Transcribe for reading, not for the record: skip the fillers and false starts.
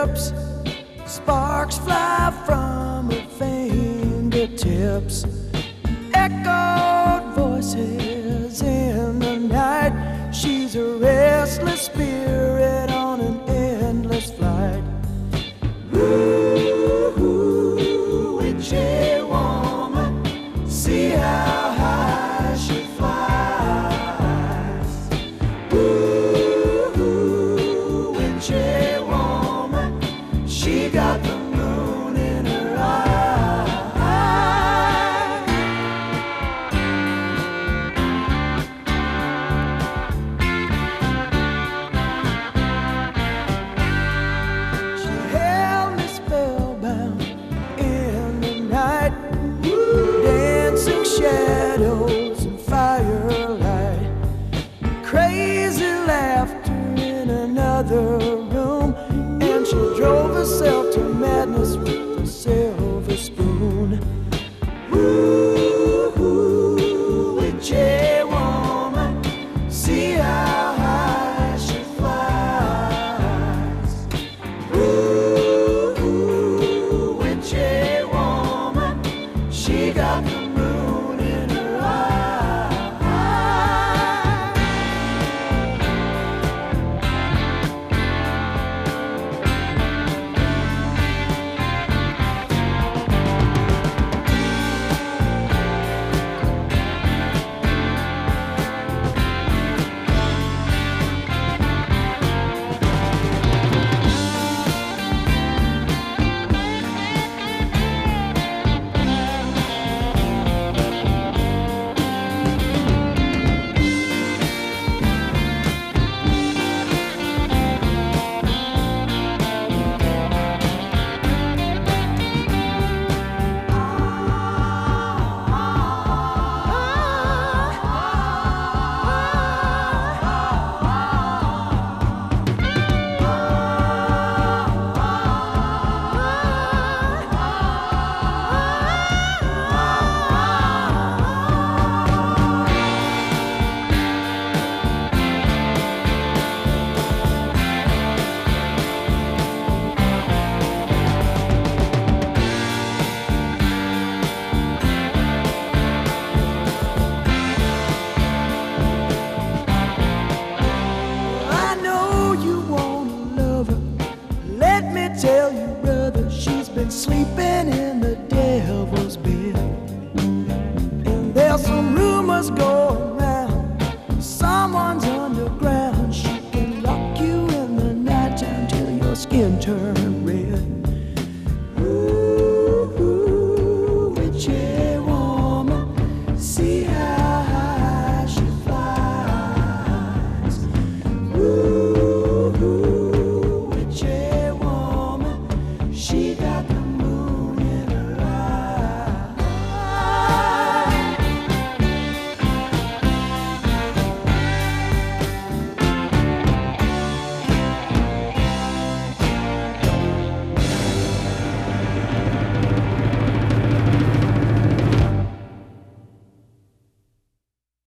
lips, sparks fly from her fingertips. Echoed voices in the night. She's a restless spirit on an endless flight. Ooh, witchy woman, see how high she flies. Ooh, witchy woman, she got the moon in her eye. She held me spellbound in the night, dancing shadows and firelight, crazy laughter in another room, and she drove herself to madness with a silver spoon. Ooh, witchy woman, see how high she flies. Ooh, witchy woman, she got the moon in her eye. Tell you, brother, she's been sleeping